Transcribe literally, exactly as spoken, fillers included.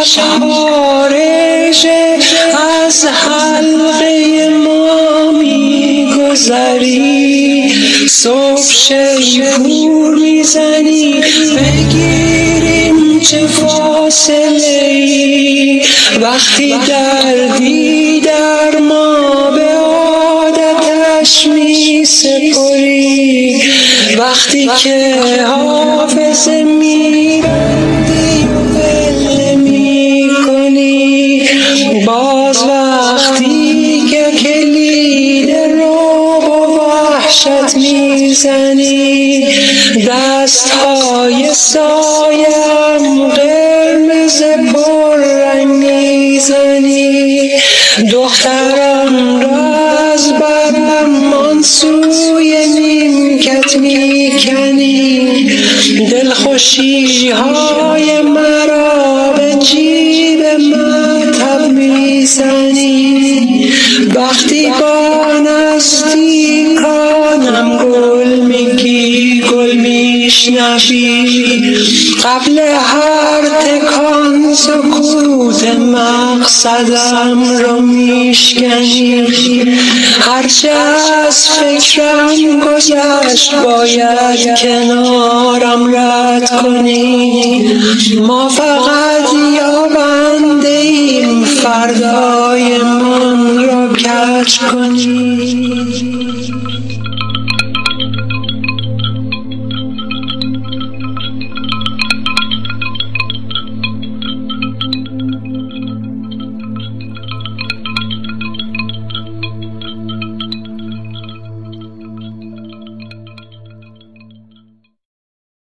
خارج از حلقه ما میگذری، صبح شیپور میزنی بگیریم چه فاصله ای، وقتی دردی در ما به عادتش می سپری، وقتی که حافظه می بندی ول نمی کنی، باز وقتی که کلید رعب و وحشت می زنی، دست های سایم قرمز پررنگ می زنی، دخترم را از برم آن سوی نیمکت می کنی، دلخوشی های مرا به جیب مطب می زنی، وقتی با نزدیکانم گل میگی گل میشنوی، قبل هر تکان سکوت مقصدم رو میشکنی، هرچه از فکرم گذشت باید کنارم رد کنی، ما فقط یابنده ایم فردای من را کج کنی.